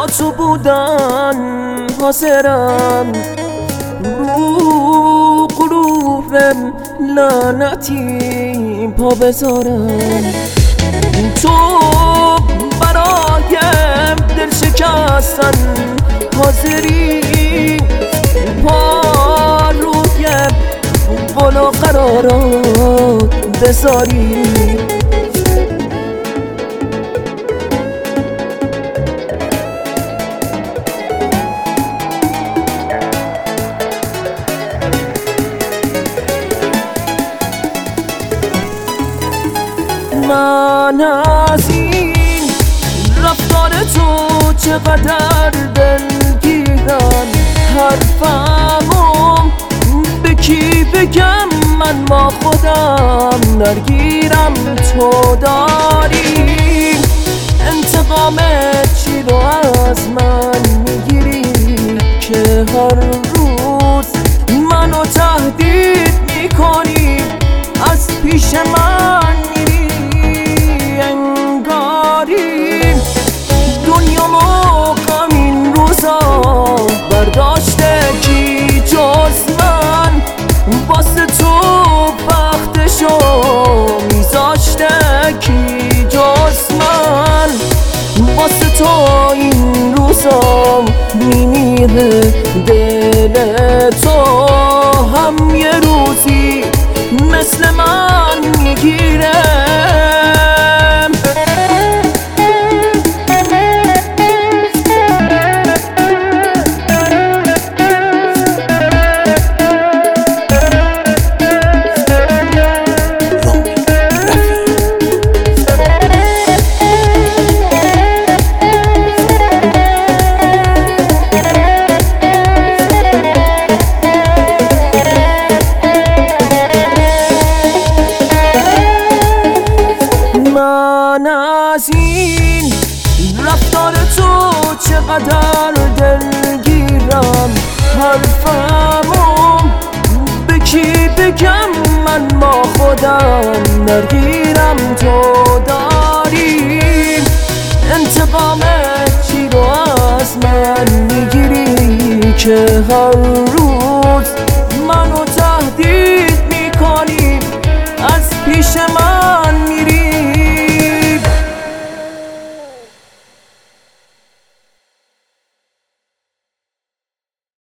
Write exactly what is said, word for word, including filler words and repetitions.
با تو بودن حاضرم، رو غرورم لعنتی پا بذارم. تو برایم دل شکستن حاضری، پا روی قول و قرارات بذاری. من از این رفتار تو چقدر دلگیرم، حرفمو به کی بگم؟ من با خودم درگیرم. تو داری انتقام چی رو از من میگیری که هر روز منو تهدید میکنی، از پیش من میری انگاری. دنیا موقم این روزا برداشته کی جز من، واسه تو وقتشو میذاشته کی جز من. واسه تو این روزا میمیره دل تو، هم یه روزی مثل من میگیره. من از این رفتار تو چقدر دلگیرم، حرفمو به کی بگم؟ من با خودم درگیرم. تو داری انتقام چی رو از من میگیری که هر روز منو تهدید میکنی، از پیش من